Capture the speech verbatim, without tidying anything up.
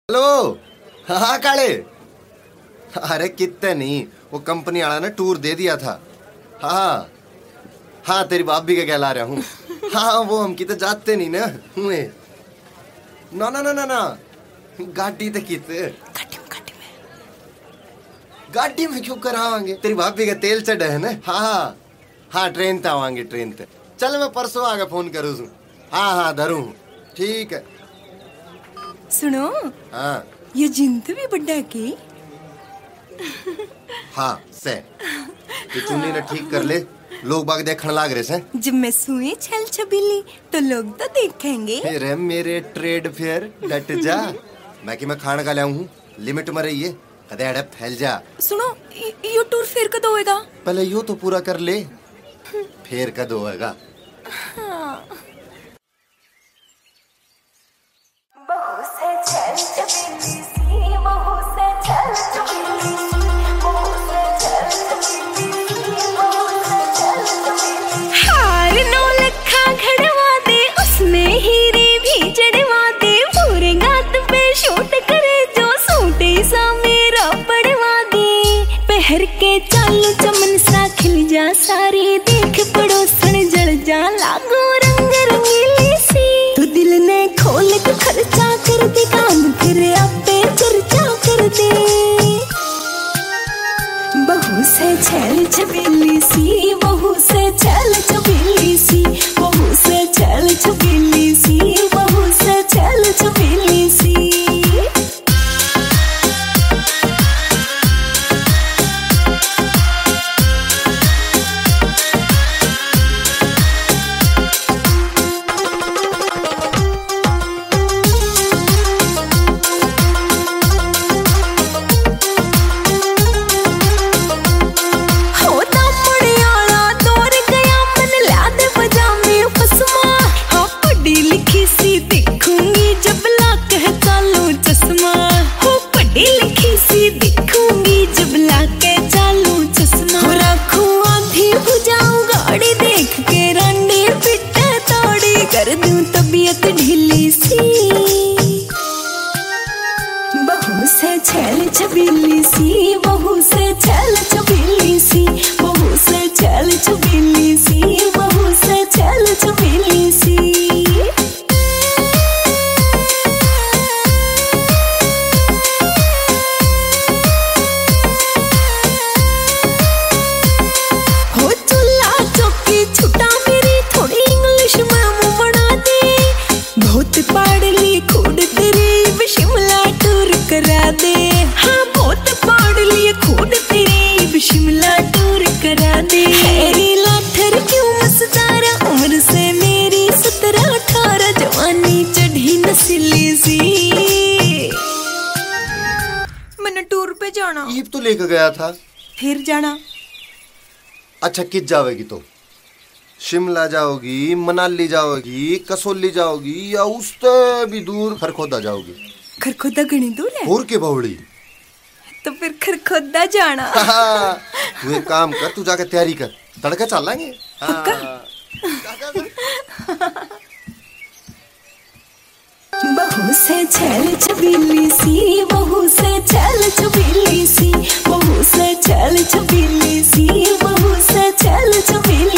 Hello. हाँ काले, अरे कितने नहीं, वो कंपनी वाला ने टूर दे दिया था। हाँ हाँ तेरी भाभी के कहला रहा हूँ। हाँ वो हम किते जाते नहीं ना हुए। ना ना ना ना ना गाड़ी तो किते गाड़ी में गाड़ी में गाड़ी में क्यों करावांगे, तेरी भाभी का तेल चढ़े है ना। हाँ हाँ ट्रेन ते आवांगे, ट्रेन ते। चल मैं परसों आगे फोन करूँ। हाँ हाँ धरू, ठीक है। सुनो, हाँ ये जिंद भी बड्डा की। हाँ से ये चुन्नी ने ठीक कर ले, लोग बाग देखने लाग रहे से। जब मैं सुई छल छबीली तो लोग तो देखेंगे। अरे मेरे ट्रेड फेयर डट जा। मैं कि मैं खाने का लाऊं हूँ, लिमिट में रही है, कदे अड़े फैल जा। सुनो, ये टूर फिर कद होएगा? पहले यो तो पूरा कर ले, फिर कद होएगा। हाँ। बहू से छल छबीली सी, बहू से छल छबीली सी, बहू से छल छबीली सी, बहू से छल छबीली। हार नौ लखा घड़वा दे, उसमें हीरे भी जड़वा दे। पूरे गात पे शूट करे जो सूटे सा मेरा पड़वा दे। पहर के चालू चमन सा खिल जा सारी, देख पड़ोसन जल जा लागो रंग रंगीली सी। तू दिल ने खोल के खर्चा कर दे, काम फिर आपे चर्चा कर दे। बहू से छल छबीली सी, बहू से छल छबीली सी, बहू से छल छबीली सी, बहू से छल छबीली सी। कर दूं तबीयत ढीली सी। बहू से छल छबीली सी, बहू से छल छबीली सी, बहू से छल छबीली सी, बहू से छल छबीली सी। हो चूल्हा चौकी छुटा मेरी, थोड़ी इंग्लिश में बहुत पाड़ ली खूड तेरी, शिमला टूर करा दे। हाँ बहुत पाड़ ली खूड तेरी, शिमला टूर करा दे। मेरी लाठर क्यों मस्तारा, उम्र से मेरी सत्रह अठारह, जवानी चढ़ी नस्ली सी। मैंने टूर पे जाना। ईब तो लेकर गया था, फिर जाना। अच्छा किस जाओगी तो? शिमला जाओगी, मनाली जाओगी, कसौली जाओगी, या उससे भी दूर खरखोदा जाओगी? खरखोदा घनी दूर है। और के बावड़ी तो फिर खरखोदा जाना। तू एक काम कर, तू जाके तैयारी कर, तड़का चल लेंगे। बहू से छल छबीली सी, बहू से छल छबीली सी, बहू से छल छबीली सी, बहू से छल छबीली।